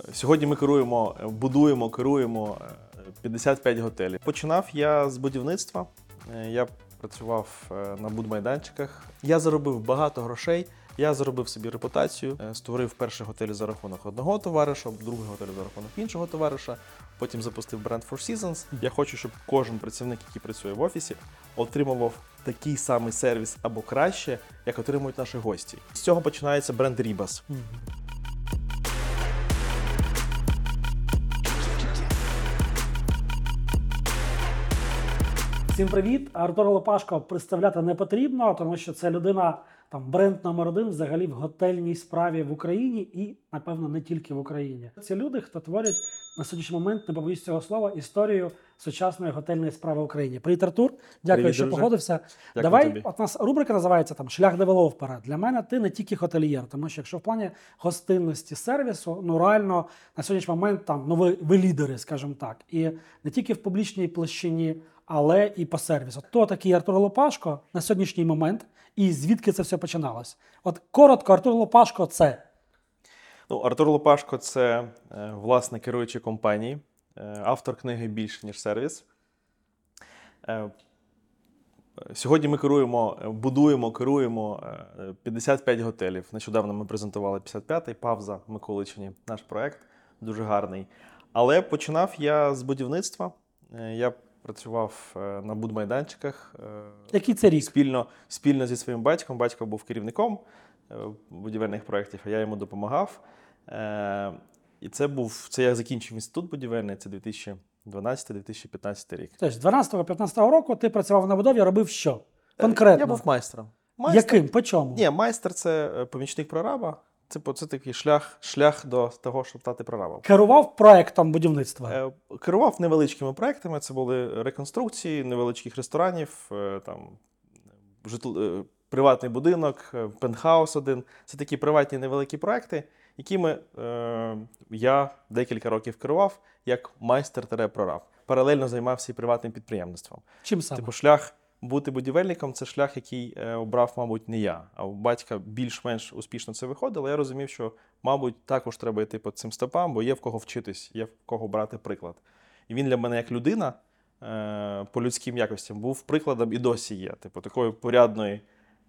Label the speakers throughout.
Speaker 1: Сьогодні ми керуємо 55 готелів. Починав я з будівництва. Я працював на будмайданчиках. Я заробив багато грошей. Я заробив собі репутацію, створив перший готель за рахунок одного товариша, другий готель за рахунок іншого товариша, потім запустив бренд Four Seasons. Я хочу, щоб кожен працівник, який працює в офісі, отримував такий самий сервіс або краще, як отримують наші гості. З цього починається бренд Ribas.
Speaker 2: Всім привіт! Артура Лопашко представляти не потрібно, тому що це людина, бренд номер 1 взагалі в готельній справі в Україні і, напевно, не тільки в Україні. Це люди, хто творять на сьогоднішній момент, не побоюсь цього слова, історію сучасної готельної справи в Україні. Привіт, Артур! Дякую,
Speaker 1: Привіт,
Speaker 2: що
Speaker 1: друже.
Speaker 2: погодився.
Speaker 1: Дякую
Speaker 2: Давай,
Speaker 1: тобі.
Speaker 2: от у нас рубрика називається «Шлях девелопера». Для мене ти не тільки готельєр, тому що якщо в плані гостинності, сервісу, реально на сьогоднішній момент ви лідери, скажімо так. І не тільки в публічній площині, але і по сервісу. Хто такий Артур Лопашко на сьогоднішній момент і звідки це все починалось? От коротко, Артур Лопашко – це?
Speaker 1: Артур Лопашко – це власник керуючої компанії, автор книги «Більше, ніж сервіс». Сьогодні ми керуємо 55 готелів. Нещодавно ми презентували 55-й, Павза в Миколичині, наш проект, дуже гарний. Але починав я з будівництва. Я працював на будмайданчиках.
Speaker 2: Який це рік?
Speaker 1: Спільно зі своїм батьком. Батько був керівником будівельних проєктів, а я йому допомагав. І це я закінчив інститут будівельний, це 2012-2015 рік.
Speaker 2: Тобто з 12-15 року ти працював на будові, робив що? Конкретно?
Speaker 1: Я був майстром.
Speaker 2: Яким? По чому?
Speaker 1: Ні, майстер – це помічник прораба. Це такий шлях до того, щоб стати прорабом.
Speaker 2: Керував проектом будівництва?
Speaker 1: Керував невеличкими проектами. Це були реконструкції невеличких ресторанів, приватний будинок, пентхаус один. Це такі приватні невеликі проекти, якими я декілька років керував як майстер-прораб. Паралельно займався і приватним підприємництвом.
Speaker 2: Чим саме?
Speaker 1: Шлях бути будівельником – це шлях, який обрав, мабуть, не я. А у батька більш-менш успішно це виходило. Я розумів, що, мабуть, також треба йти по цим стопам, бо є в кого вчитись, є в кого брати приклад. І він для мене як людина по людським якостям був прикладом і досі є. Такої порядної,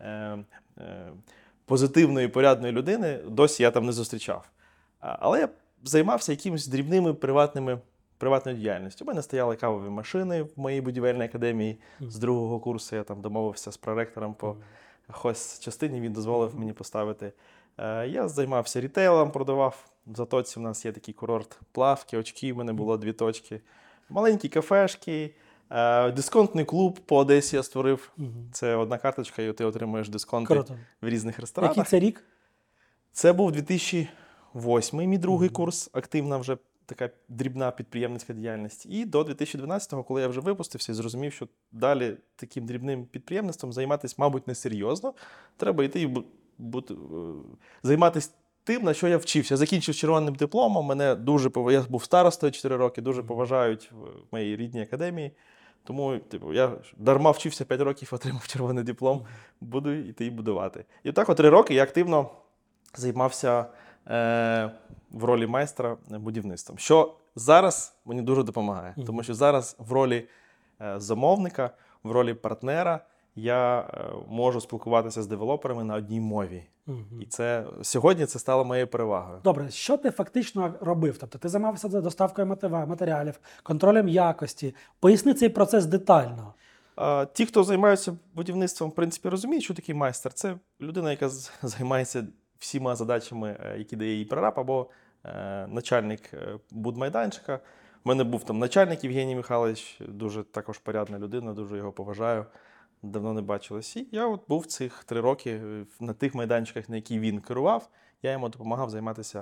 Speaker 1: позитивної, порядної людини досі я там не зустрічав. Але я займався якимись дрібними приватною діяльністю. У мене стояли кавові машини в моїй будівельній академії. З другого курсу я там домовився з проректором по хозчастині, він дозволив мені поставити. Я займався рітейлом, продавав. В Затоці у нас є такий курорт плавки, очки, в мене було 2 точки. Маленькі кафешки, дисконтний клуб по Одесі я створив. Це одна карточка, і ти отримуєш дисконти в різних ресторанах.
Speaker 2: Який це рік?
Speaker 1: Це був 2008-й, мій другий курс, активна вже така дрібна підприємницька діяльність. І до 2012-го, коли я вже випустився і зрозумів, що далі таким дрібним підприємництвом займатися, мабуть, несерйозно. Треба йти і займатися тим, на що я вчився. Я закінчив з червоним дипломом, я був старостою 4 роки, дуже поважають в моїй рідній академії. Тому я дарма вчився 5 років, отримав червоний диплом, буду йти і будувати. І так 3 роки я активно займався в ролі майстра будівництвом. Що зараз мені дуже допомагає. Тому що зараз в ролі замовника, в ролі партнера я можу спілкуватися з девелоперами на одній мові. І сьогодні це стало моєю перевагою.
Speaker 2: Добре, що ти фактично робив? Тобто ти займався доставкою матеріалів, контролем якості. Поясни цей процес детально.
Speaker 1: Ті, хто займаються будівництвом, в принципі, розуміють, що такий майстер. Це людина, яка займається всіма задачами, які дає їй прораб, або начальник будмайданчика. У мене був там начальник Євгеній Михайлович, дуже також порядна людина, дуже його поважаю. Давно не бачились. І я був цих 3 роки на тих майданчиках, на які він керував. Я йому допомагав займатися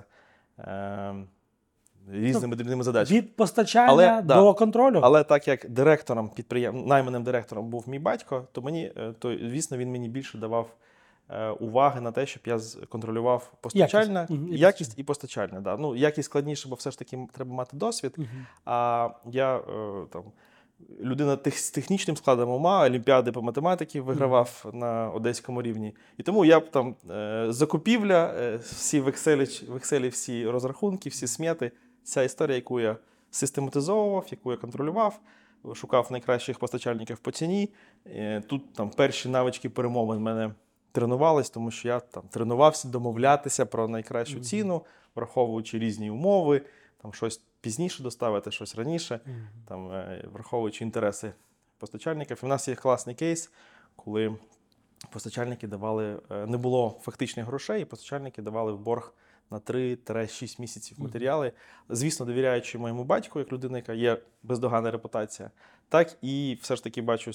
Speaker 1: різними дрібними задачами.
Speaker 2: Від постачання до контролю?
Speaker 1: Але так як найманим директором був мій батько, то, звісно, він мені більше давав уваги на те, щоб я контролював якість і постачальне. Да. Якість складніше, бо все ж таки треба мати досвід. А я людина з технічним складом ума, олімпіади по математиці вигравав на одеському рівні. І тому я б там закупівля, всі в Excel всі розрахунки, всі смети, ця історія, яку я систематизовував, яку я контролював, шукав найкращих постачальників по ціні. Тут там перші навички перемовин в мене тренувались, тому що я там тренувався домовлятися про найкращу ціну, враховуючи різні умови, там щось пізніше доставити, щось раніше, там, враховуючи інтереси постачальників. І в нас є класний кейс, коли постачальники давали, не було фактичних грошей, і постачальники давали в борг на 3-6 місяців матеріали. Звісно, довіряючи моєму батьку, як людина, яка є бездоганна репутація, так і все ж таки бачу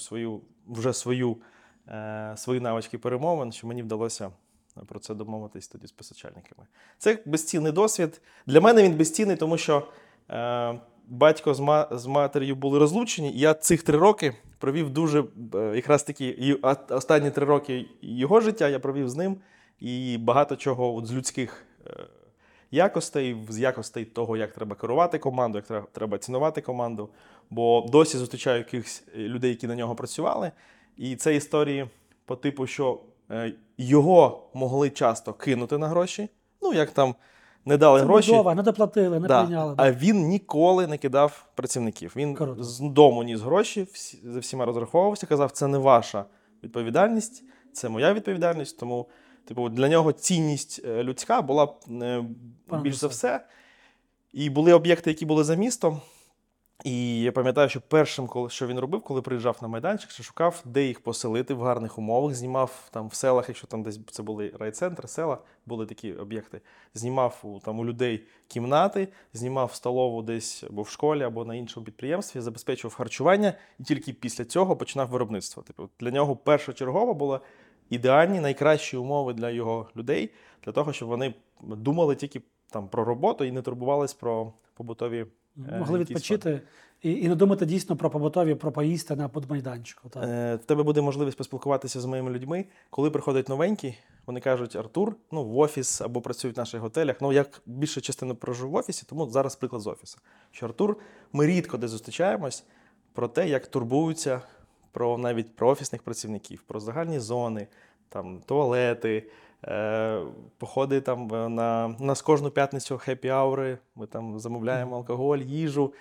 Speaker 1: свої навички перемовин, що мені вдалося про це домовитись тоді з постачальниками. Це безцінний досвід. Для мене він безцінний, тому що батько з матер'ю були розлучені, і я цих 3 роки провів дуже, якраз таки, останні 3 роки його життя я провів з ним, і багато чого от з людських якостей, з якостей того, як треба керувати команду, як треба цінувати команду, бо досі зустрічаю якихось людей, які на нього працювали, і це історії по типу, що його могли часто кинути на гроші, ну, як там не дали
Speaker 2: Це
Speaker 1: гроші.
Speaker 2: будова, не доплатили, не прийняли.
Speaker 1: А він ніколи не кидав працівників. Він
Speaker 2: Круто.
Speaker 1: з дому ніс гроші, за всіма розраховувався, казав, це не ваша відповідальність, це моя відповідальність, тому типу, для нього цінність людська була більш за все. І були об'єкти, які були за містом. І я пам'ятаю, що першим, що він робив, коли приїжджав на майданчик, що шукав, де їх поселити в гарних умовах, знімав там в селах, якщо там десь це були райцентри, села, були такі об'єкти, знімав у людей кімнати, знімав столову десь або в школі, або на іншому підприємстві, забезпечував харчування, і тільки після цього починав виробництво. Типу, для нього першочергово було ідеальні, найкращі умови для його людей, для того, щоб вони думали тільки там про роботу і не турбувались про побутові
Speaker 2: могли відпочити і не думати дійсно про побутові, про поїсти на подмайданчику. Так.
Speaker 1: В тебе буде можливість поспілкуватися з моїми людьми. Коли приходять новенькі, вони кажуть, Артур, в офіс або працюють в наших готелях. Я більшу частину прожив в офісі, тому зараз приклад з офісу. Що Артур, ми рідко де зустрічаємось про те, як турбуються навіть про офісних працівників, про загальні зони, там, туалети, походи там на нас кожну п'ятницю хеппі-аури, ми там замовляємо алкоголь, їжу.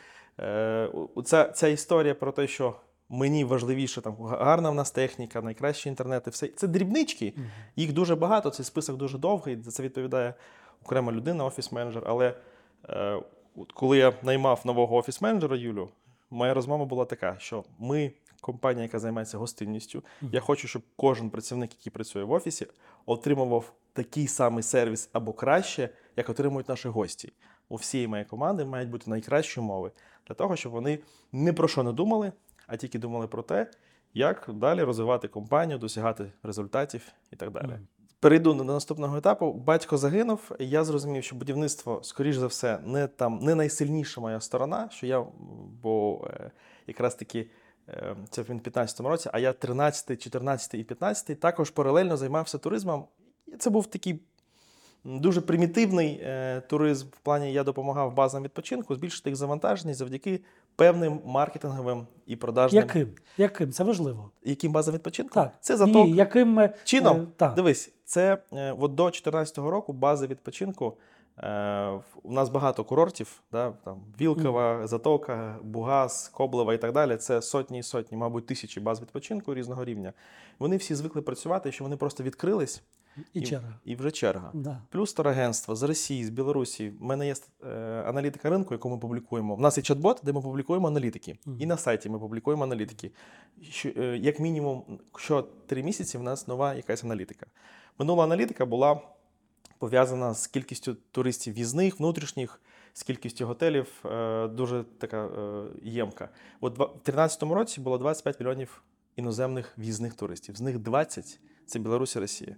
Speaker 1: Ця історія про те, що мені важливіше, там, гарна в нас техніка, найкращі інтернети, все. Це дрібнички, їх дуже багато, цей список дуже довгий, за це відповідає окрема людина, офіс-менеджер. Але коли я наймав нового офіс-менеджера Юлю, моя розмова була така, що ми компанія, яка займається гостинністю. Я хочу, щоб кожен працівник, який працює в офісі, отримував такий самий сервіс або краще, як отримують наші гості. У всієї моєї команди мають бути найкращі умови для того, щоб вони ні про що не думали, а тільки думали про те, як далі розвивати компанію, досягати результатів і так далі. Перейду до наступного етапу. Батько загинув, і я зрозумів, що будівництво, скоріш за все, не найсильніша моя сторона, бо якраз таки це в 15-му році, а я 13-й, 14-й і 15-й також паралельно займався туризмом. І це був такий дуже примітивний туризм, в плані я допомагав базам відпочинку збільшити їх завантаженість завдяки певним маркетинговим і продажним.
Speaker 2: Яким? Це важливо.
Speaker 1: Яким базам відпочинку?
Speaker 2: Так.
Speaker 1: Це заток.
Speaker 2: Яким
Speaker 1: чином.
Speaker 2: Так.
Speaker 1: Дивись, це от до 2014 року бази відпочинку. У нас багато курортів, да, там Вілкова, Затока, Бугас, Коблева і так далі. Це сотні і сотні, мабуть, тисячі баз відпочинку різного рівня. Вони всі звикли працювати, що вони просто відкрились. І вже черга.
Speaker 2: Да.
Speaker 1: Плюс турагентства з Росії, з Білорусі. У мене є аналітика ринку, яку ми публікуємо. У нас є чат-бот, де ми публікуємо аналітики. І на сайті ми публікуємо аналітики. Як мінімум, що 3 місяці в нас нова якась аналітика. Минула аналітика була пов'язана з кількістю туристів в'їзних, внутрішніх, з кількістю готелів, дуже така ємка. От в 2013 році було 25 мільйонів іноземних в'їзних туристів. З них 20 – це Білорусь і Росія.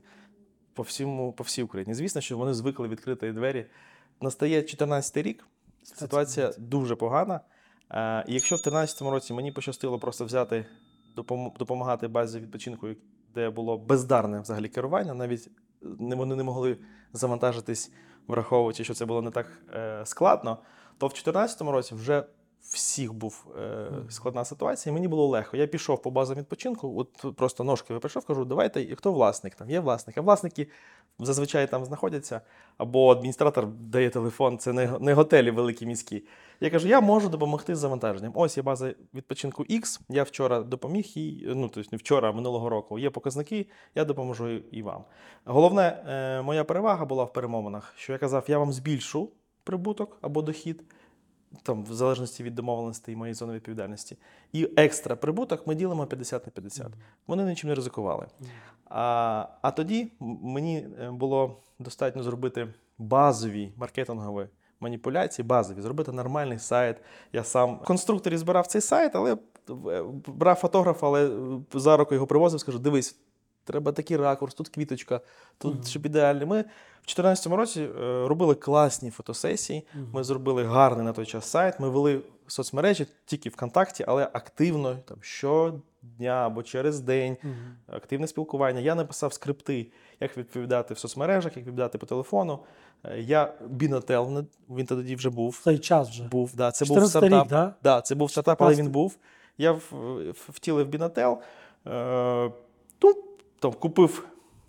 Speaker 1: По всій Україні. Звісно, що вони звикли відкрити двері. Настає 2014 рік, ситуація дуже погана. І якщо в 2013 році мені пощастило просто взяти, допомагати базі відпочинку, де було бездарне взагалі керування, навіть вони не могли завантажитись, враховуючи, що це було не так складно, то в 2014 році вже всіх був складна ситуація, і мені було легко. Я пішов по базам відпочинку, от просто ножки випішов, кажу, давайте, хто власник? Там є власник. А власники зазвичай там знаходяться, або адміністратор дає телефон, це не готелі великі міські. Я кажу, я можу допомогти з завантаженням. Ось є база відпочинку X, я вчора допоміг їй, ну, тобто не вчора, а минулого року. Є показники, я допоможу і вам. Головне, моя перевага була в перемовинах, що я казав, я вам збільшу прибуток або дохід, там, в залежності від домовленостей і моєї зони відповідальності. І екстра прибуток ми ділимо 50 на 50. Вони нічим не ризикували. А тоді мені було достатньо зробити базові маркетингові маніпуляції, базові, зробити нормальний сайт. Я сам в конструкторі збирав цей сайт, але брав фотографа, але за руку його привозив, скажу, дивись, треба такий ракурс, тут квіточка, тут щоб ідеально. Ми в 2014 році робили класні фотосесії, ми зробили гарний на той час сайт, ми вели соцмережі тільки ВКонтакті, але активно, там, щодня або через день, активне спілкування. Я написав скрипти, як відповідати в соцмережах, як відповідати по телефону. Я Бінотел, він тоді вже був.
Speaker 2: В той час вже.
Speaker 1: Був, да, це був стартап.
Speaker 2: Рік, да?
Speaker 1: Да, це був стартап, але він був. Я втілив Бінотел, там, купив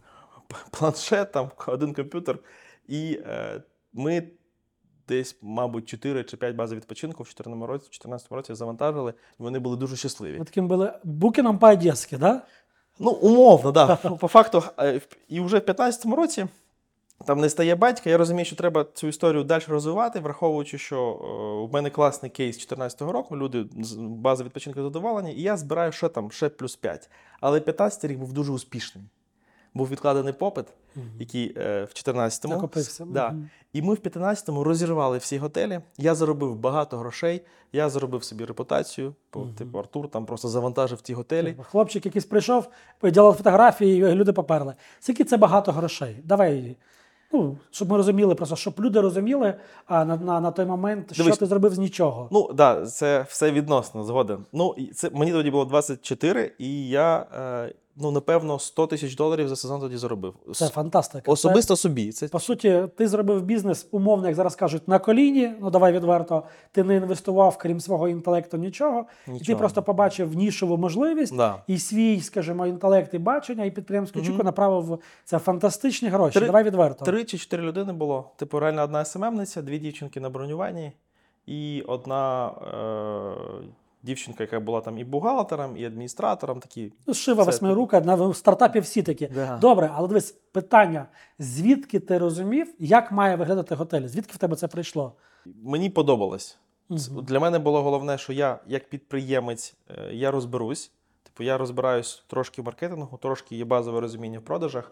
Speaker 1: планшет, там, один комп'ютер, і ми десь, мабуть, 4 чи 5 баз відпочинку в 2014 році завантажили, і вони були дуже щасливі.
Speaker 2: Ви таким були букіном по-одеськи, да?
Speaker 1: Ну, умовно, так. Да. По факту, і вже в 2015 році там не стає батька, я розумію, що треба цю історію далі розвивати, враховуючи, що в мене класний кейс 2014 року, люди з бази відпочинку задоволені, і я збираю ще плюс 5. Але 2015 рік був дуже успішний. Був відкладений попит, який в 2014-му.
Speaker 2: Накопився.
Speaker 1: Да. І ми в 2015-му розірвали всі готелі. Я заробив багато грошей, я заробив собі репутацію, типу Артур там просто завантажив ті готелі.
Speaker 2: Хлопчик якийсь прийшов, поділив фотографії, і люди поперли. Скільки це багато грошей? Давай, щоб ми розуміли, просто щоб люди розуміли на той момент, що ти зробив з нічого.
Speaker 1: Ну, так, да, це все відносно, згоден. Ну, мені тоді було 24, і я, напевно, $100,000 за сезон тоді заробив.
Speaker 2: Це фантастика.
Speaker 1: Особисто собі.
Speaker 2: По суті, ти зробив бізнес, умовно, як зараз кажуть, на коліні, давай відверто, ти не інвестував, крім свого інтелекту, нічого. І ти просто побачив нішову можливість, і свій, скажімо, інтелект і бачення, і підприємську чуку направив це фантастичні гроші. Давай відверто.
Speaker 1: 3 чи 4 людини було. Типу, реально одна СММниця, 2 дівчинки на бронюванні, і одна дівчинка, яка була там і бухгалтером, і адміністратором. Такі.
Speaker 2: Шива восьмирука, на стартапі всі такі. Да. Добре, але дивись, питання. Звідки ти розумів, як має виглядати готель? Звідки в тебе це прийшло?
Speaker 1: Мені подобалось. Для мене було головне, що я, як підприємець, я розберусь. Типу, я розбираюсь трошки в маркетингу, трошки є базове розуміння в продажах.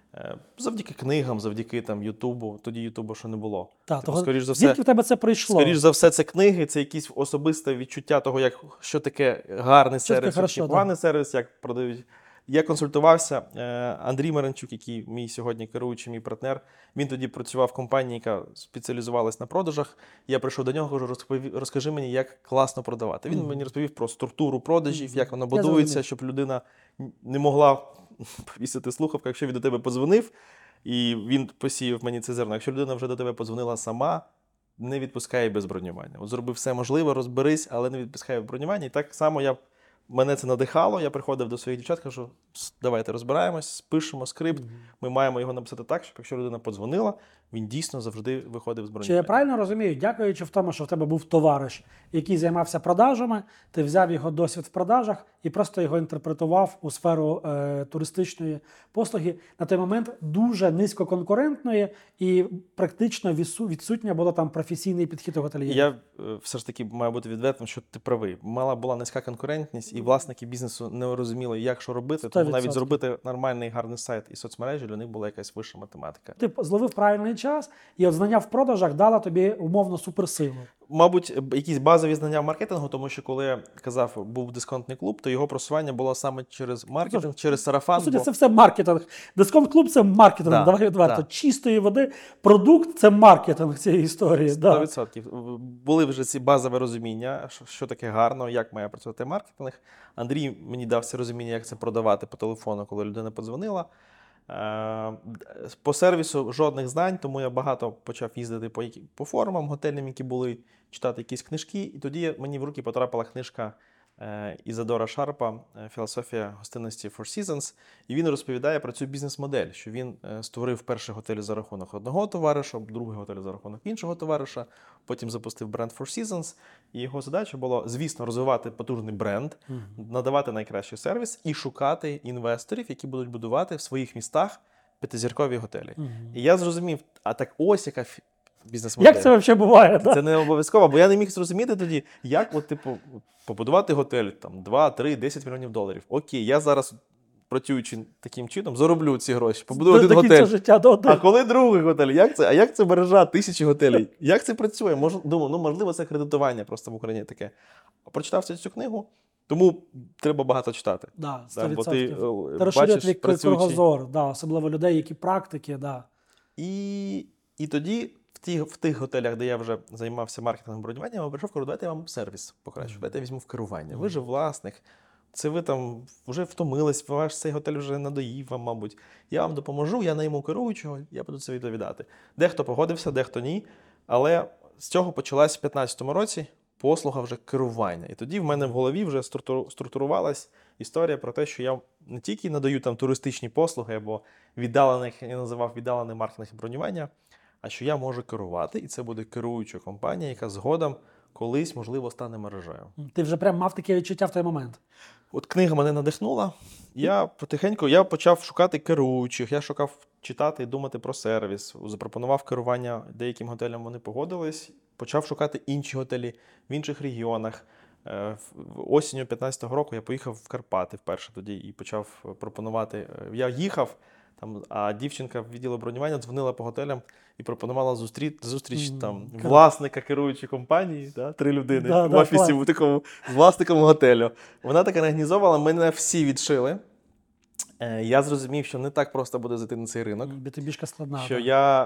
Speaker 1: Завдяки книгам, завдяки там Ютубу. Тоді Ютубу ще не було.
Speaker 2: Скоріш за все, звідки в тебе це прийшло?
Speaker 1: Скоріш за все, це книги, це якісь особисте відчуття того, що таке гарний сервіс, поганий сервіс, як продають. Я консультувався. Андрій Маринчук, який мій сьогодні керуючий, мій партнер, він тоді працював в компанії, яка спеціалізувалась на продажах. Я прийшов до нього, кажу, розкажи мені, як класно продавати. Він мені розповів про структуру продажів, як воно будується, щоб людина не могла повісити слухавку, якщо він до тебе подзвонив, і він посіяв мені це зерно. Якщо людина вже до тебе подзвонила сама, не відпускає без бронювання. От зроби все можливе, розберись, але не відпускає в бронювання. І так само мене це надихало, я приходив до своїх дівчат, кажу, давайте розбираємось, пишемо скрипт, ми маємо його написати так, щоб якщо людина подзвонила, він дійсно завжди виходив з бронювання.
Speaker 2: Чи я правильно розумію, дякуючи в тому, що в тебе був товариш, який займався продажами, ти взяв його досвід в продажах і просто його інтерпретував у сферу туристичної послуги, на той момент дуже низькоконкурентної і практично відсутня була там професійний підхід у готельєрів.
Speaker 1: Я все ж таки маю бути відвертим, що ти правий. Була низька конкурентність, і власники бізнесу не розуміли, як що робити, тому навіть зробити нормальний, гарний сайт і соцмережі, для них була якась вища математика.
Speaker 2: Ти зловив правильний час, і от знання в продажах дало тобі умовно суперсилу.
Speaker 1: Мабуть, якісь базові знання в маркетингу, тому що коли я казав, був дисконтний клуб, то його просування було саме через маркетинг, через сарафан.
Speaker 2: По суті, це все маркетинг. Дисконт-клуб – це маркетинг, давай відверто. Чистої води, продукт – це маркетинг цієї історії.
Speaker 1: 100%. Були вже ці базові розуміння, що таке гарно, як має працювати маркетинг. Андрій мені дав це розуміння, як це продавати по телефону, коли людина подзвонила. По сервісу жодних знань, тому я багато почав їздити по форумам готельним, які були, читати якісь книжки. І тоді мені в руки потрапила книжка Ізадора Шарпа «Філософія гостинності Four Seasons». І він розповідає про цю бізнес-модель, що він створив перший готель за рахунок одного товариша, другий готель за рахунок іншого товариша, потім запустив бренд Four Seasons. І його задача була, звісно, розвивати потужний бренд, надавати найкращий сервіс і шукати інвесторів, які будуть будувати в своїх містах п'ятизіркові готелі. І я зрозумів, а так ось яка бізнес-модель.
Speaker 2: Як це взагалі буває? Да?
Speaker 1: Це не обов'язково, бо я не міг зрозуміти тоді, як побудувати готель, там, 2, 3, 10 мільйонів доларів. Окей, я зараз, працюючи таким чином, зароблю ці гроші, побудую один
Speaker 2: До кінця
Speaker 1: готель.
Speaker 2: життя, до
Speaker 1: А коли другий готель? Як це? А як це мережа тисячі готелей? Як це працює? Думаю, можливо, це кредитування просто в Україні таке. Прочитав цю книгу, тому треба багато читати.
Speaker 2: Да, 100%.
Speaker 1: Да, бо ти
Speaker 2: розширює
Speaker 1: бачиш,
Speaker 2: твій
Speaker 1: працюючи.
Speaker 2: кругозор, да, особливо людей, які практики. Да.
Speaker 1: І тоді в тих готелях, де я вже займався маркетингом бронювання, я прийшов, кажу, давайте я вам сервіс покращу, давайте я візьму в керування. Ви же власник, це ви там вже втомились, ваш цей готель вже надоїв вам, мабуть. Я вам допоможу, я найму керуючого, я буду це відповідати. Дехто погодився, дехто ні, але з цього почалась в 2015 році послуга вже керування. І тоді в мене в голові вже структурувалась історія про те, що я не тільки надаю там туристичні послуги або віддалених, я називав віддалений маркетинг бронювання, а що я можу керувати, і це буде керуюча компанія, яка згодом колись, можливо, стане мережею.
Speaker 2: Ти вже прям мав таке відчуття в той момент.
Speaker 1: От книга мене надихнула. Я потихеньку почав шукати керуючих, я шукав читати і думати про сервіс, запропонував керування деяким готелям, вони погодились, почав шукати інші готелі в інших регіонах. Осінню 2015 року я поїхав в Карпати вперше тоді і почав пропонувати. Я їхав, а дівчинка в відділі бронювання дзвонила по готелям і пропонувала зустріч там власника керуючої компанії, 3 людини в офісі такому, з власником готелю. Вона так організовувала, мене всі відшили. Я зрозумів, що не так просто буде зайти на цей ринок.
Speaker 2: B2B-шка складна.
Speaker 1: Що я,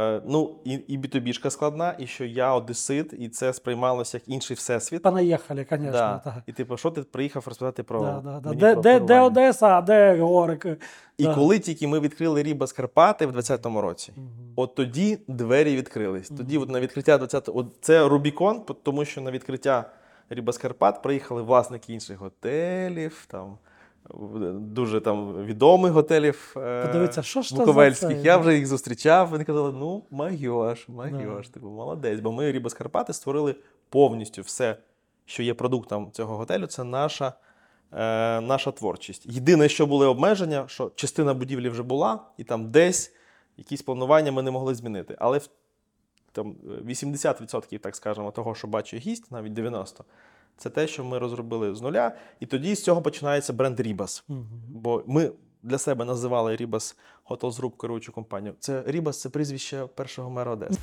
Speaker 1: і B2B-шка складна, і що я одесит, і це сприймалося як інший всесвіт.
Speaker 2: Понаїхали, звісно.
Speaker 1: Да.
Speaker 2: Так.
Speaker 1: І типу, що ти приїхав розповідати про мені
Speaker 2: Де
Speaker 1: керування?
Speaker 2: Одеса, а де Горик?
Speaker 1: І коли тільки ми відкрили Рібас Карпати в 2020 році, от тоді двері відкрились. Тоді от на відкриття 20-го, це Рубікон, тому що на відкриття Рібас Карпат приїхали власники інших готелів, там, дуже там відомих готелів буковельських. Я вже їх зустрічав, вони казали, ну, магіош, типу, молодець. Бо ми Рібас Карпати створили повністю все, що є продуктом цього готелю, це наша творчість. Єдине, що були обмеження, що частина будівлі вже була, і там десь якісь планування ми не могли змінити. Але там 80%, так скажемо, того, що бачить гість, навіть 90%, це те, що ми розробили з нуля. І тоді з цього починається бренд Рібас. Бо ми для себе називали Рібас Hotels Group керуючу компанію. Це Рібас – це прізвище першого мера Одеси.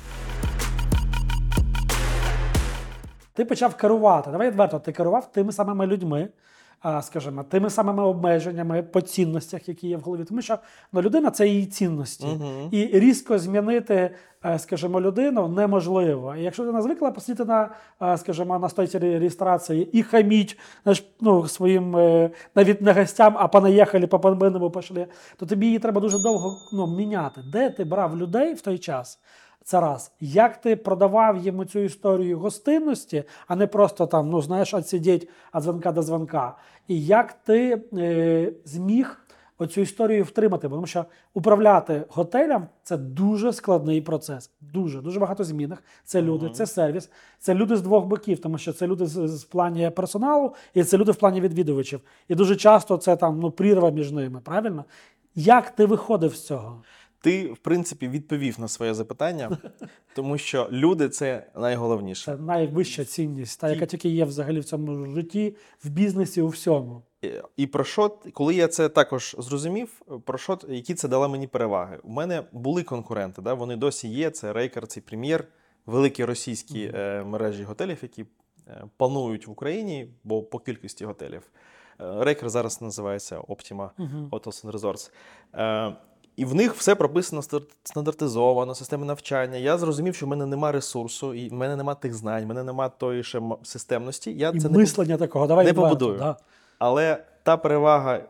Speaker 2: Ти почав керувати. Давай відверто, ти керував тими самими людьми, скажімо, тими самими обмеженнями по цінностях, які є в голові. Тому що людина – це її цінності. І різко змінити, скажімо, людину неможливо. І якщо ти звикла посидіти на стойці реєстрації і хаміть своїм навіть не гостям, а понаїхали, по панбинному пішли, то тобі її треба дуже довго міняти. Де ти брав людей в той час? Це раз. Як ти продавав йому цю історію гостинності, а не просто там, відсидіть від дзвонка до дзвонка. І як ти зміг оцю історію втримати? Тому що управляти готелем – це дуже складний процес. Дуже багато змінних. Це люди, це сервіс, це люди з двох боків, тому що це люди в плані персоналу і це люди в плані відвідувачів. І дуже часто це там, прірва між ними, правильно? Як ти виходив з цього?
Speaker 1: Ти, в принципі, відповів на своє запитання, тому що люди – це найголовніше.
Speaker 2: Це найвища цінність, яка тільки є взагалі в цьому житті, в бізнесі, у всьому.
Speaker 1: І про що, коли я це також зрозумів, які це дало мені переваги. У мене були конкуренти, вони досі є, це Рейкер, це Прем'єр, великі російські мережі готелів, які панують в Україні, бо по кількості готелів. Рейкер зараз називається Optima Hotels and Resorts. І в них все прописано стандартизовано, системи навчання. Я зрозумів, що в мене немає ресурсу, і в мене немає тих знань, в мене немає тої ще системності. Я
Speaker 2: і
Speaker 1: це
Speaker 2: мислення такого, давай
Speaker 1: не
Speaker 2: відверто,
Speaker 1: побудую.
Speaker 2: Да.
Speaker 1: Але та перевага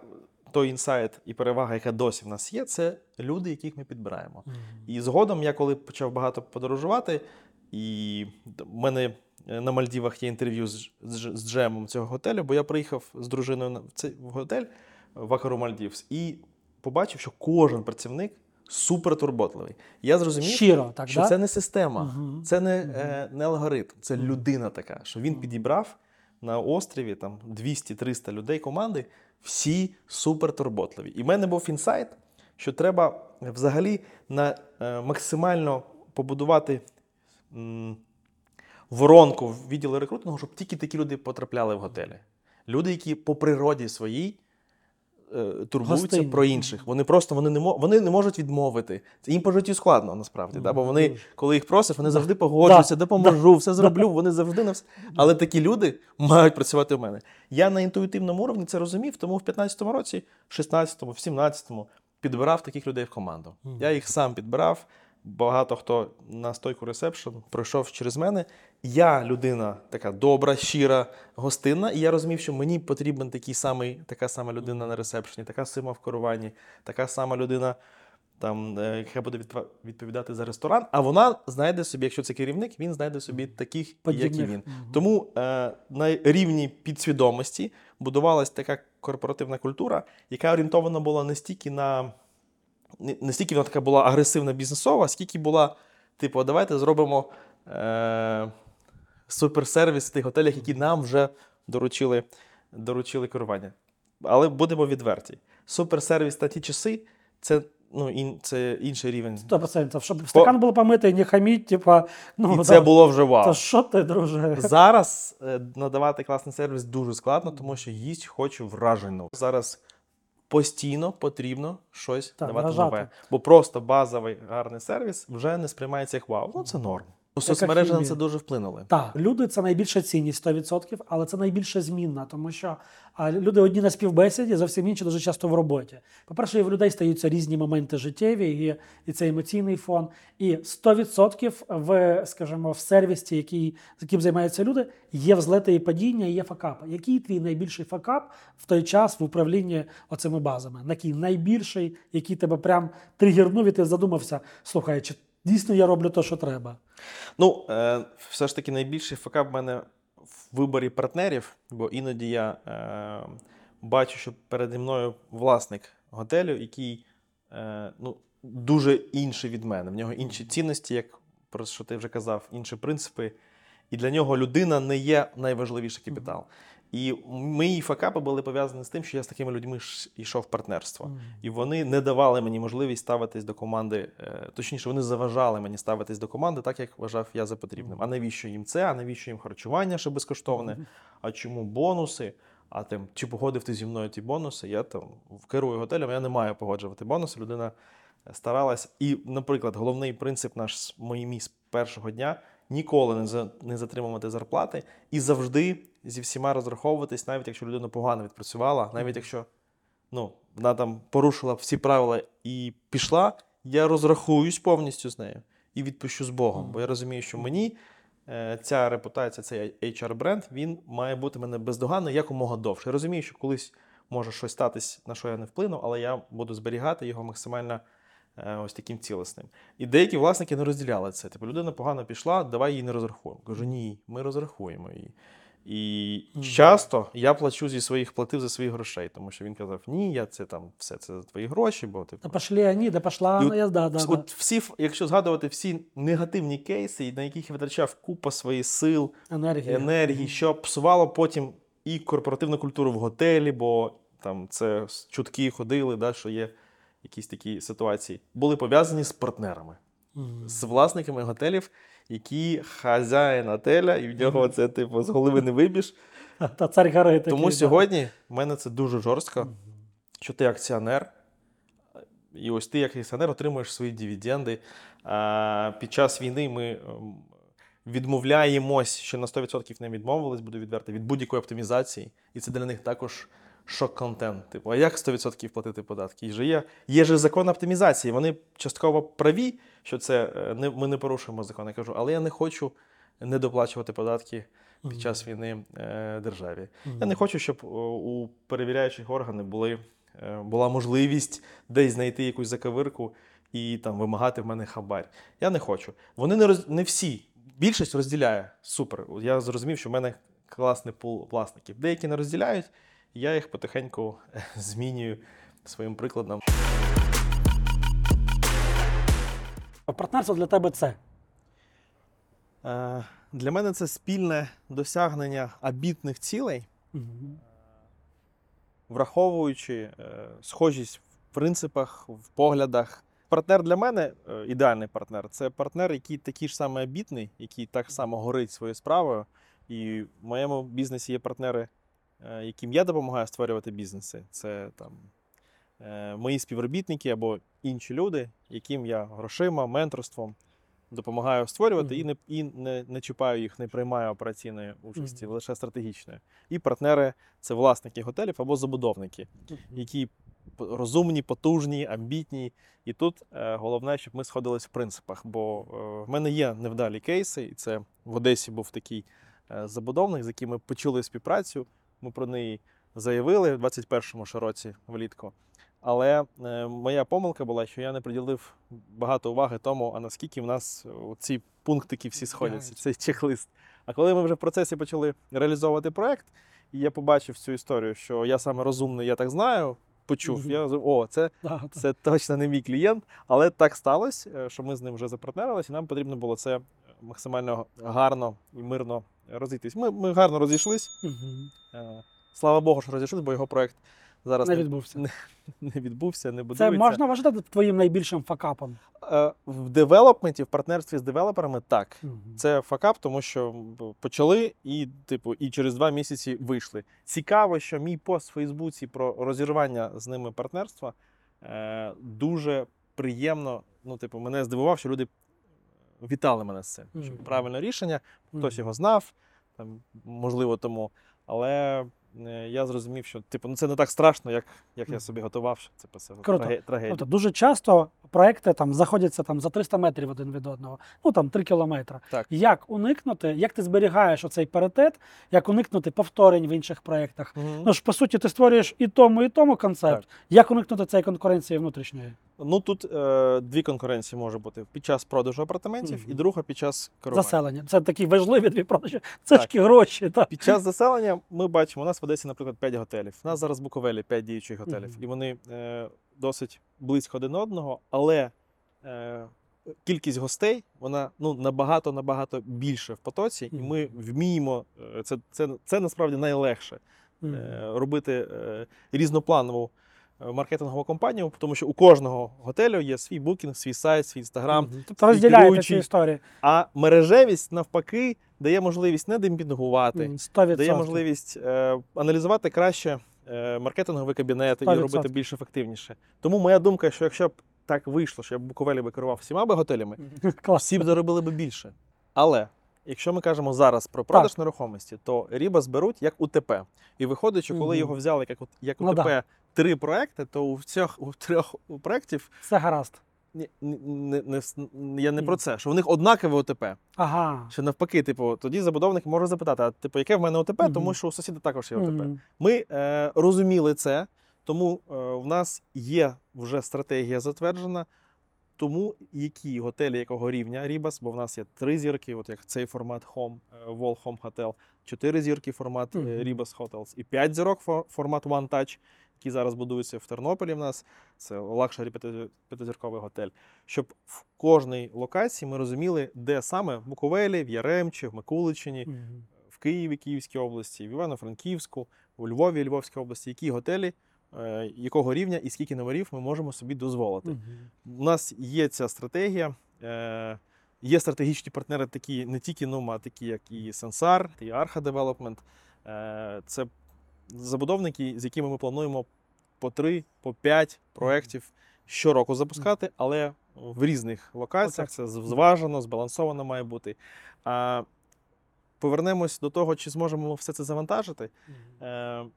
Speaker 1: той інсайт і перевага, яка досі в нас є, це люди, яких ми підбираємо. І згодом я коли почав багато подорожувати, і в мене на Мальдівах є інтерв'ю з Джемом цього готелю, бо я приїхав з дружиною в цей готель в Акару Мальдівс і побачив, що кожен працівник супер турботливий. Я зрозумів,
Speaker 2: Щиро, так,
Speaker 1: що
Speaker 2: да?
Speaker 1: це не система, це не алгоритм, це людина така, що він підібрав на острові там 200-300 людей команди, всі супер турботливі. І в мене був інсайт, що треба взагалі максимально побудувати воронку в відділі рекрутингу, щоб тільки такі люди потрапляли в готелі. Люди, які по природі своїй турбуються
Speaker 2: Гостинні.
Speaker 1: про інших. Вони не можуть відмовити. Це їм по життю складно, насправді. Да? Бо вони, коли їх просиш, вони завжди погоджуються, допоможу, все зроблю, вони завжди на все. Але такі люди мають працювати в мене. Я на інтуїтивному рівні це розумів, тому в 15-му році, в 16-му, в 17-му підбирав таких людей в команду. Я їх сам підбирав. Багато хто на стойку ресепшн пройшов через мене. Я людина така добра, щира, гостинна, і я розумів, що мені потрібен така сама людина на ресепшені, така сама в керуванні, така сама людина, там, яка буде відповідати за ресторан, а вона знайде собі, якщо це керівник, він знайде собі таких, як і він. Тому на рівні підсвідомості будувалась така корпоративна культура, яка орієнтована була не стільки не стільки вона така була агресивна бізнесова, скільки була, типу, давайте зробимо суперсервіс в тих готелях, які нам вже доручили керування. Але будемо відверті. Суперсервіс на ті часи – це інший рівень.
Speaker 2: 100%. Щоб стакан було помитий, не хаміть, типа...
Speaker 1: І це було вже вау.
Speaker 2: То що ти, друже?
Speaker 1: Зараз надавати класний сервіс дуже складно, тому що гість хоче враження. Зараз постійно потрібно щось давати нове. Бо просто базовий гарний сервіс вже не сприймається як вау. Ну, це норм. Соцмережі на це дуже вплинули.
Speaker 2: Так, люди – це найбільша цінність 100%, але це найбільша змінна, тому що люди одні на співбесіді, зовсім інші дуже часто в роботі. По-перше, і в людей стаються різні моменти життєві, і це емоційний фон. І 100% скажімо, в сервісі, з яким займаються люди, є взлети і падіння, і є факапи. Який твій найбільший факап в той час в управлінні оцими базами? Який найбільший, який тебе прям тригернув, і ти задумався, слухай, чи дійсно я роблю те, що треба?
Speaker 1: Ну, все ж таки найбільший факап в мене в виборі партнерів, бо іноді я бачу, що переді мною власник готелю, який дуже інший від мене. В нього інші цінності, як про що ти вже казав, інші принципи. І для нього людина не є найважливіший капітал. І мої факапи були пов'язані з тим, що я з такими людьми йшов в партнерство. І вони не давали мені можливість ставитись до команди, точніше, вони заважали мені ставитись до команди так, як вважав я за потрібним. А навіщо їм це? А навіщо їм харчування, що безкоштовне? А чому бонуси? А чи погодив ти зі мною ті бонуси? Я там керую готелем, я не маю погоджувати бонуси. Людина старалась. І, наприклад, головний принцип мій з першого дня – ніколи не затримувати зарплати і завжди зі всіма розраховуватись, навіть якщо людина погано відпрацювала, навіть якщо вона там порушила всі правила і пішла, я розрахуюсь повністю з нею і відпущу з Богом. Бо я розумію, що мені ця репутація, цей HR-бренд, він має бути в мене бездоганний якомога довше. Я розумію, що колись може щось статись, на що я не вплину, але я буду зберігати його максимально ось таким цілісним. І деякі власники не розділяли це. Типу, людина погано пішла, давай її не розрахуємо. Кажу, ні, ми розрахуємо її. І часто я платив за своїх грошей, тому що він казав, ні, це твої гроші, бо
Speaker 2: Да пошли вони, да пошла вона, да.
Speaker 1: От якщо згадувати всі негативні кейси, на яких я витрачав купа своїх сил, енергії, що псувало потім і корпоративну культуру в готелі, бо там це чутки ходили, що є якісь такі ситуації, були пов'язані з партнерами, з власниками готелів, які хазяїн готеля, і в нього це з голови не вибіж.
Speaker 2: Та цар гори такий.
Speaker 1: Тому сьогодні в мене це дуже жорстко, що ти акціонер, і ось ти як акціонер отримуєш свої дивіденди. Під час війни ми відмовляємось, що на 100% не відмовились, буду відверти, від будь-якої оптимізації, і це для них також шок-контент. Типу, а як 100% платити податки? Є ж закон оптимізації. Вони частково праві, що ми не порушуємо закон. Я кажу, але я не хочу не доплачувати податки під час війни державі. Я не хочу, щоб у перевіряючих органів були була можливість десь знайти якусь заковирку і там вимагати в мене хабар. Я не хочу. Вони не всі. Більшість розділяє. Супер. Я зрозумів, що в мене класний пул власників. Деякі не розділяють, я їх потихеньку змінюю своїм прикладом.
Speaker 2: Партнерство для тебе це?
Speaker 1: Для мене це спільне досягнення амбітних цілей, враховуючи схожість в принципах, в поглядах. Партнер для мене, ідеальний партнер, це партнер, який такий ж самий амбітний, який так само горить своєю справою. І в моєму бізнесі є партнери, яким я допомагаю створювати бізнеси. Це там мої співробітники або інші люди, яким я грошима, менторством допомагаю створювати і не чіпаю їх, не приймаю операційної участі, лише стратегічної. І партнери – це власники готелів або забудовники, які розумні, потужні, амбітні. І тут головне, щоб ми сходились в принципах, бо в мене є невдалі кейси, і це в Одесі був такий забудовник, з яким ми почали співпрацю, ми про неї заявили в 21-му ж році влітку. Але моя помилка була, що я не приділив багато уваги тому, а наскільки в нас ці пунктики всі сходяться, цей чек-лист. А коли ми вже в процесі почали реалізовувати проєкт, і я побачив цю історію, що я саме розумний, я так знаю, почув, я це точно не мій клієнт, але так сталося, що ми з ним вже запартнерилися, і нам потрібно було це максимально гарно і мирно розійтись. Ми гарно розійшлись. Слава Богу, що розійшлись, бо його проєкт зараз
Speaker 2: не відбувся.
Speaker 1: Не відбувся, не будується.
Speaker 2: Це можна вважати твоїм найбільшим факапом?
Speaker 1: В девелопменті, в партнерстві з девелоперами так. Це факап, тому що почали і через 2 місяці вийшли. Цікаво, що мій пост в Фейсбуці про розірвання з ними партнерства дуже приємно, мене здивував, що люди вітали мене з цим. Що правильне рішення, хтось його знав, можливо тому, але я зрозумів, що це не так страшно, як я собі готував, що це писав. Трагедія.
Speaker 2: Тобто дуже часто проекти заходяться за 300 метрів один від одного, 3 кілометри.
Speaker 1: Так.
Speaker 2: Як уникнути, як ти зберігаєш оцей паритет, як уникнути повторень в інших проєктах? По суті, ти створюєш і тому концепт. Так. Як уникнути цієї конкуренції внутрішньої?
Speaker 1: Тут 2 конкуренції може бути. Під час продажу апартаментів і друга під час керування.
Speaker 2: Заселення. Це такі важливі 2 продажі. Це ж гроші. Так.
Speaker 1: Під час заселення ми бачимо, у нас в Одесі, наприклад, 5 готелів. У нас зараз в Буковелі 5 діючих готелів. І вони досить близько один одного, але кількість гостей, вона набагато більше в потоці, і ми вміємо, це насправді найлегше, робити різнопланову маркетингову компанію, тому що у кожного готелю є свій букінг, свій сайт, свій інстаграм.
Speaker 2: Тобто розділяєте ці історії.
Speaker 1: А мережевість, навпаки, дає можливість не демпінгувати,
Speaker 2: 100%.
Speaker 1: дає можливість аналізувати краще маркетинговий кабінет і робити більш ефективніше. Тому моя думка, що якщо б так вийшло, що я б в Буковелі керував всіма готелями, всі б заробили б більше. Але якщо ми кажемо зараз про продаж нерухомості, то Рібас беруть як УТП. І виходить, що коли його взяли як УТП 3 проекти, то у 3 проєктів
Speaker 2: все гаразд.
Speaker 1: Я не про це, що в них однакове ОТП.
Speaker 2: Ага.
Speaker 1: Що навпаки, тоді забудовник може запитати, яке в мене ОТП, тому що у сусіда також є ОТП. Ми розуміли це, тому в нас є вже стратегія затверджена, тому які готелі якого рівня Рібас, бо в нас є 3 зірки, як цей формат Home, Wall Home Hotel, 4 зірки формат Ribas Hotels і 5 зірок формат One Touch, який зараз будується в Тернополі в нас, це лакшері 5-зірковий готель, щоб в кожній локації ми розуміли, де саме в Буковелі, в Яремчі, в Микуличині, в Києві, Київській області, в Івано-Франківську, у Львові, Львовській області, які готелі, якого рівня і скільки номерів ми можемо собі дозволити. У нас є ця стратегія, є стратегічні партнери такі, не тільки Numa, а такі, як і Сенсар, і Arha Development. Це забудовники, з якими ми плануємо по 3, по 5 проєктів щороку запускати, але в різних локаціях. Це зважено, збалансовано має бути. Повернемось до того, чи зможемо все це завантажити.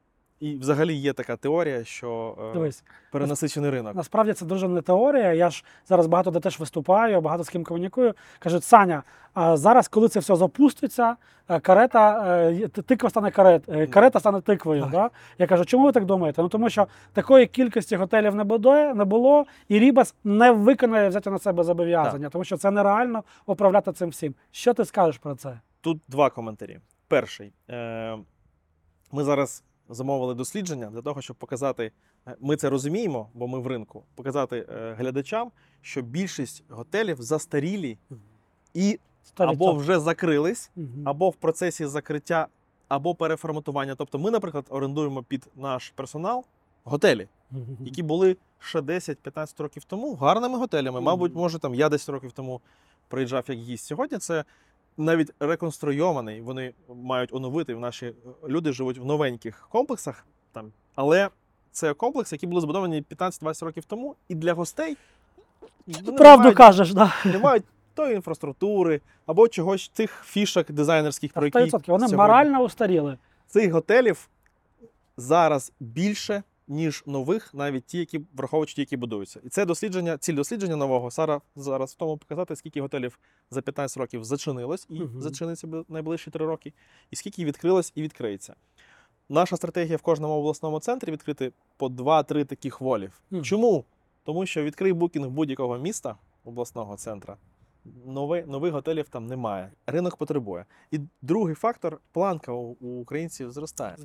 Speaker 1: і взагалі є така теорія, що
Speaker 2: Дивись.
Speaker 1: перенасичений ринок.
Speaker 2: Насправді це дуже не теорія. Я ж зараз багато де теж виступаю, багато з ким комунікую. Кажуть, Саня, а зараз, коли це все запуститься, тиква стане карета стане тиквою. Да? Я кажу, чому ви так думаєте? Ну тому що такої кількості готелів не було, і Рібас не виконає взяти на себе зобов'язання, тому що це нереально управляти цим всім. Що ти скажеш про це?
Speaker 1: Тут два коментарі. Перший. Ми зараз замовили дослідження для того, щоб показати, ми це розуміємо, бо ми в ринку, показати глядачам, що більшість готелів застарілі і
Speaker 2: 100%.
Speaker 1: або вже закрились,
Speaker 2: Мгм.
Speaker 1: або в процесі закриття, або переформатування. Тобто ми, наприклад, орендуємо під наш персонал готелі,
Speaker 2: Мгм.
Speaker 1: які були ще 10-15 років тому гарними готелями. Мабуть, може, там я 10 років тому приїжджав як гість. Сьогодні це навіть реконструйований, вони мають оновити. Наші люди живуть в новеньких комплексах, там, але це комплекси, які були збудовані 15-20 років тому, і для гостей вони
Speaker 2: Правду кажеш, да.
Speaker 1: не мають тої інфраструктури або чогось тих фішок дизайнерських, про які
Speaker 2: 100%. Вони
Speaker 1: сьогодні.
Speaker 2: морально устаріли.
Speaker 1: Цих готелів зараз більше, ніж нових, навіть ті, які враховують ті, які будуються. І це дослідження, ціль дослідження нового зараз в тому показати, скільки готелів за 15 років зачинилось і зачиниться найближчі 3 роки, і скільки відкрилось і відкриється. Наша стратегія в кожному обласному центрі відкрити по 2-3 таких волів. Чому? Тому що відкрий букінг будь-якого міста обласного центра, нових готелів там немає. Ринок потребує. І другий фактор – планка у українців зростає.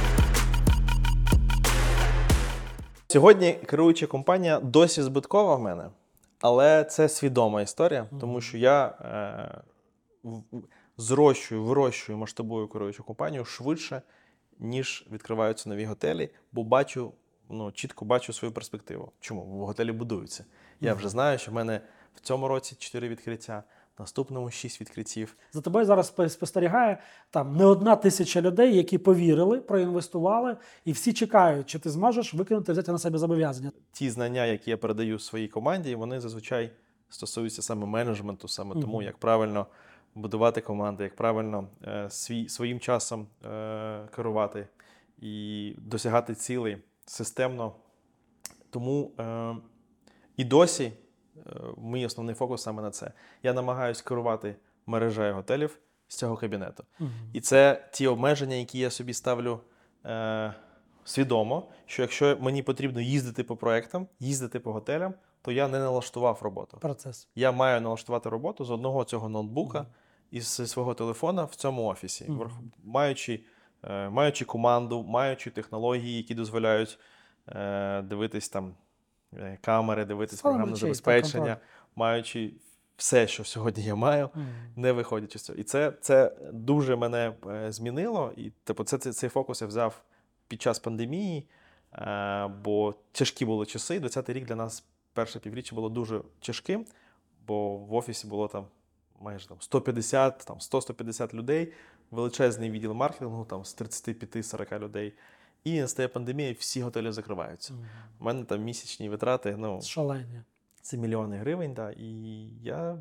Speaker 1: Сьогодні керуюча компанія досі збиткова в мене, але це свідома історія, тому що я вирощую, масштабую керуючу компанію швидше, ніж відкриваються нові готелі, бо чітко бачу свою перспективу. Чому? Бо готелі будуються. Я вже знаю, що в мене в цьому році 4 відкриття, в наступному 6 відкриттів.
Speaker 2: За тобою зараз спостерігає там не 1000 людей, які повірили, проінвестували, і всі чекають, чи ти зможеш виконати, взяти на себе зобов'язання.
Speaker 1: Ті знання, які я передаю своїй команді, вони зазвичай стосуються саме менеджменту, саме тому, як правильно будувати команди, як правильно своїм часом керувати і досягати цілей системно. Тому і досі мій основний фокус саме на це. Я намагаюся керувати мережею готелів з цього кабінету. І це ті обмеження, які я собі ставлю свідомо, що якщо мені потрібно їздити по проєктам, їздити по готелям, то я не налаштував роботу.
Speaker 2: Процес.
Speaker 1: Я маю налаштувати роботу з одного цього ноутбука і з свого телефона в цьому офісі, маючи команду, маючи технології, які дозволяють дивитись там камери, дивитись програмне забезпечення, маючи все, що сьогодні я маю, не виходячи з цього. І це дуже мене змінило. І цей фокус я взяв під час пандемії, бо тяжкі були часи. 2020 рік для нас перше півріччя було дуже тяжким, бо в офісі було там майже 100-150 людей, величезний відділ маркетингу там з 35-40 людей. І настає пандемія, всі готелі закриваються. У мене там місячні витрати,
Speaker 2: шалені.
Speaker 1: Це мільйони гривень, і я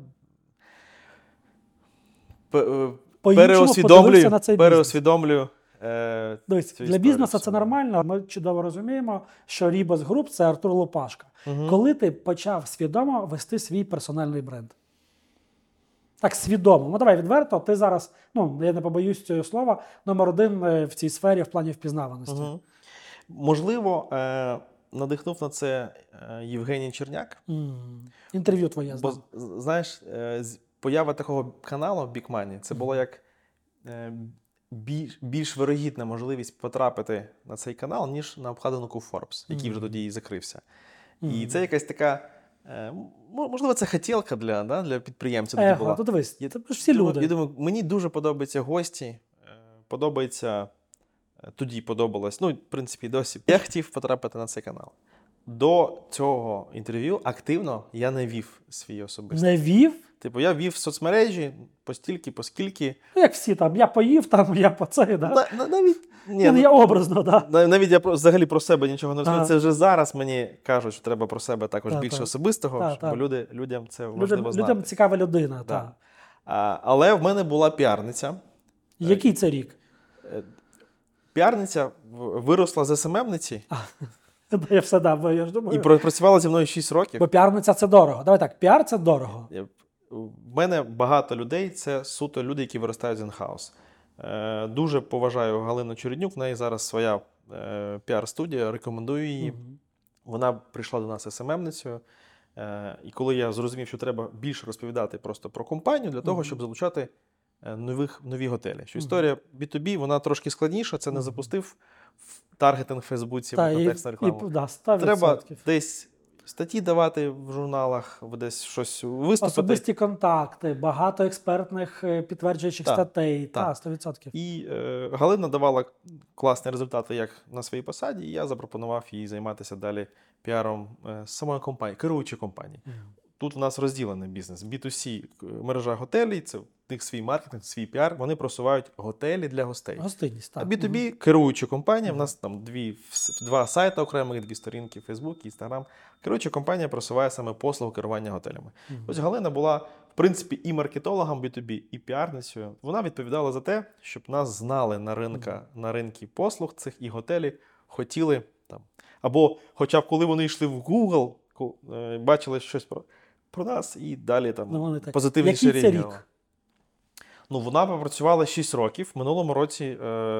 Speaker 1: переосвідомлюю.
Speaker 2: Для бізнесу це нормально. Ми чудово розуміємо, що Рібас Груп – це Артур Лопашка. Коли ти почав свідомо вести свій персональний бренд? Так, свідомо. Давай відверто, ти зараз, я не побоюсь цього слова, номер 1 в цій сфері в плані впізнаваності.
Speaker 1: Можливо, надихнув на це Євгеній Черняк.
Speaker 2: Інтерв'ю твоє знав.
Speaker 1: Бо, знаєш, поява такого каналу Big Money, це було як більш вирогідна можливість потрапити на цей канал, ніж на обкладинку Forbes, який вже тоді і закрився. І це якась така, можливо, це хотілка для підприємця.
Speaker 2: То дивись, це ж всі люди.
Speaker 1: Я думаю, мені дуже подобаються гості, тоді подобалось, в принципі, досі. Я хотів потрапити на цей канал. До цього інтерв'ю активно я не вів свій особистий.
Speaker 2: Не вів?
Speaker 1: Я вів соцмережі поскільки.
Speaker 2: Як всі там, я поїв, я по це, да?
Speaker 1: Навіть,
Speaker 2: я образно, да.
Speaker 1: Навіть я взагалі про себе нічого не розповідаю. Це вже зараз мені кажуть, що треба про себе також більше особистого, бо людям це важливо знати.
Speaker 2: Людям цікава людина, так.
Speaker 1: Але в мене була піарниця.
Speaker 2: Який це рік?
Speaker 1: Піарниця виросла з СММниці
Speaker 2: Я все дав, бо я ж
Speaker 1: і
Speaker 2: думаю.
Speaker 1: працювала зі мною 6 років.
Speaker 2: Бо піарниця це дорого. Давай так, піар це дорого.
Speaker 1: В мене багато людей, це суто люди, які виростають з інхаус. Дуже поважаю Галину Череднюк, в неї зараз своя піар-студія, рекомендую її. Вона прийшла до нас СММницею. І коли я зрозумів, що треба більше розповідати просто про компанію для того, щоб залучати нові готелі. Що історія B2B, вона трошки складніша, це не запустив в таргетинг в Фейсбуці, в контекстну рекламу.
Speaker 2: Да, 100%.
Speaker 1: Треба десь статті давати в журналах, десь щось виступити.
Speaker 2: Особисті контакти, багато експертних підтверджуючих статей.
Speaker 1: Так.
Speaker 2: 100%.
Speaker 1: І Галина давала класні результати як на своїй посаді, і я запропонував їй займатися далі піаром самої компанії, керуючої компанії. Тут в нас розділений бізнес. B2C мережа готелей, це в них свій маркетинг, свій піар, вони просувають готелі для гостей.
Speaker 2: Гостинність, так.
Speaker 1: А B2B керуюча компанія, в нас там два сайти окремих, 2 сторінки, Facebook, Instagram. Керуюча компанія просуває саме послугу керування готелями. Ось Галина була, в принципі, і маркетологом B2B, і піарницею. Вона відповідала за те, щоб нас знали на ринку послуг цих, і готелі хотіли там. Або хоча б коли вони йшли в Google, бачили щось про нас, і далі там позитивніше
Speaker 2: Який це
Speaker 1: реагували.
Speaker 2: рік?
Speaker 1: Ну, вона попрацювала 6 років. В минулому році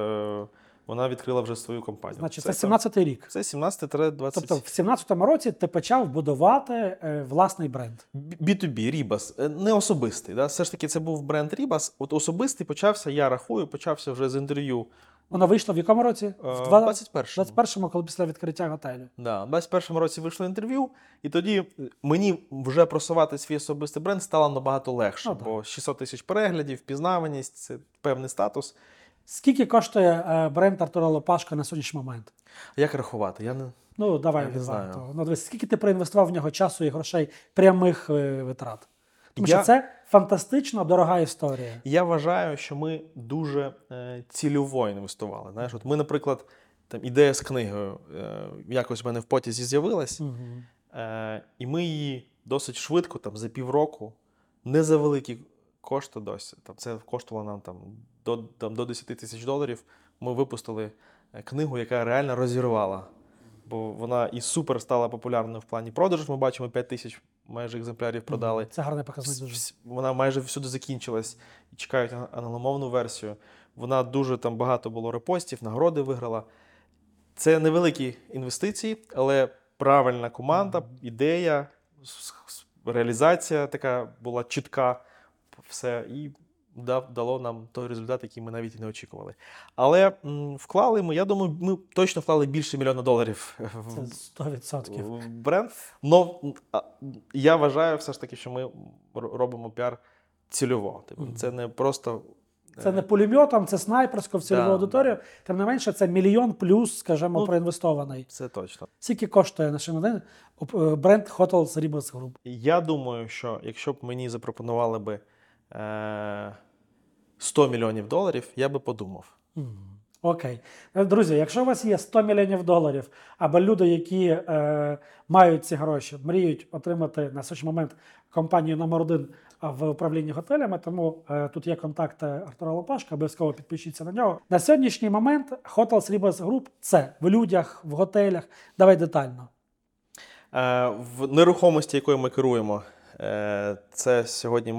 Speaker 1: вона відкрила вже свою компанію.
Speaker 2: Значить, це 17-й рік.
Speaker 1: Це 17-20.
Speaker 2: Тобто в 17-му році ти почав будувати власний бренд.
Speaker 1: B2B, Рібас. Не особистий. Да? Все ж таки це був бренд Рібас. От особистий почався, я рахую, почався вже з інтерв'ю.
Speaker 2: Воно вийшло в якому році?
Speaker 1: В 21-му.
Speaker 2: 21-му, коли після відкриття готелю.
Speaker 1: Да, в 21-му році вийшло інтерв'ю, і тоді мені вже просувати свій особистий бренд стало набагато легше, бо 600 тисяч переглядів, впізнаваність, це певний статус.
Speaker 2: Скільки коштує бренд Артура Лопашка на сьогоднішній момент?
Speaker 1: Як рахувати? Я не...
Speaker 2: Ну, давай
Speaker 1: Я не знаю.
Speaker 2: відверто. Ну, дивись, скільки ти проінвестував в нього часу і грошей прямих витрат? Тому що це фантастично дорога історія.
Speaker 1: Я вважаю, що ми дуже цільово інвестували. Знаєш, от ми, наприклад, там ідея з книгою якось в мене в потязі з'явилась, і ми її досить швидко, там, за півроку, не за великі кошти досі. Там, це коштувало нам до 10 тисяч доларів. Ми випустили книгу, яка реально розірвала. Бо вона і супер стала популярною в плані продажів. Ми бачимо, 5 тисяч майже екземплярів продали.
Speaker 2: Це гарний показник дуже.
Speaker 1: Вона майже всюди закінчилась. І чекають англомовну версію. Вона дуже там багато було репостів, нагороди виграла. Це невеликі інвестиції, але правильна команда, ідея, реалізація така була чітка. Все. І дало нам той результат, який ми навіть і не очікували. Але вклали ми, я думаю, ми точно вклали більше $1 мільйона
Speaker 2: Це 100%.
Speaker 1: в бренд. Но я вважаю все ж таки, що ми робимо піар цільово. Це не просто...
Speaker 2: Це не пулеметом, це снайперсько в цільову аудиторію. Тим не менше, це $1 мільйон плюс, скажімо, проінвестований.
Speaker 1: Це точно.
Speaker 2: Скільки коштує на один бренд Hotels Ribas Group?
Speaker 1: Я думаю, що якщо б мені запропонували би $100 мільйонів, я би подумав.
Speaker 2: Окей. Друзі, якщо у вас є $100 мільйонів, або люди, які мають ці гроші, мріють отримати на сьогоднішній момент компанію номер 1 в управлінні готелями, тому тут є контакти Артура Лопашка, обов'язково підпишіться на нього. На сьогоднішній момент Hotels Ribas Group – це в людях, в готелях. Давай детально.
Speaker 1: В нерухомості, якою ми керуємо, це сьогодні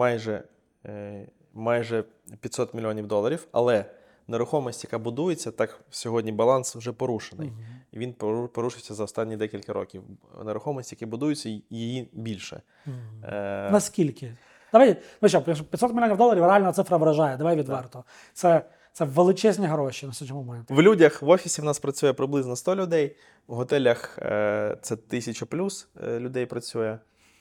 Speaker 1: майже $500 мільйонів, але нерухомість, яка будується, так сьогодні баланс вже порушений. І він порушився за останні декілька років. Нерухомість, які будуються, її більше.
Speaker 2: Наскільки? Давай, ну що, $500 мільйонів реальна цифра вражає, давай відверто. Це величезні гроші на сьогоднішній момент.
Speaker 1: В людях в офісі в нас працює приблизно 100 людей, в готелях це 1000 плюс людей працює.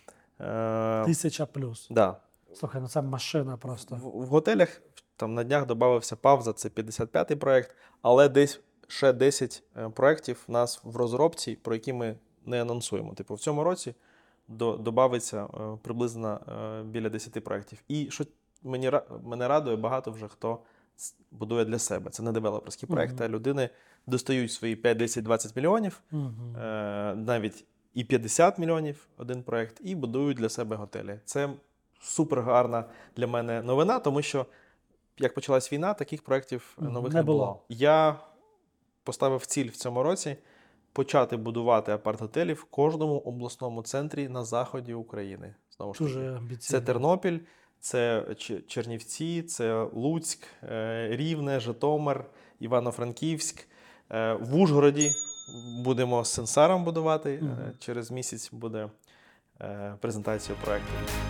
Speaker 2: 1000 плюс.
Speaker 1: Да.
Speaker 2: Слухай, ну це машина просто.
Speaker 1: В готелях там на днях додався Павза, це 55-й проєкт, але десь ще 10 проєктів у нас в розробці, про які ми не анонсуємо. Типу в цьому році додавиться приблизно біля 10 проєктів. І що мене радує, багато вже хто будує для себе. Це не девелоперські проєкти, а людини достають свої 5, 10, 20 мільйонів, навіть і 50 мільйонів один проєкт, і будують для себе готелі. Це супер гарна для мене новина, тому що як почалась війна, таких проєктів нових не було. Я поставив ціль в цьому році почати будувати апарт-готелі в кожному обласному центрі на заході України. Знову ж таки,
Speaker 2: Дуже
Speaker 1: це
Speaker 2: амбіційно.
Speaker 1: Тернопіль, це Чернівці, це Луцьк, Рівне, Житомир, Івано-Франківськ. В Ужгороді будемо з Сенсаром будувати. Через місяць буде презентація проєкту.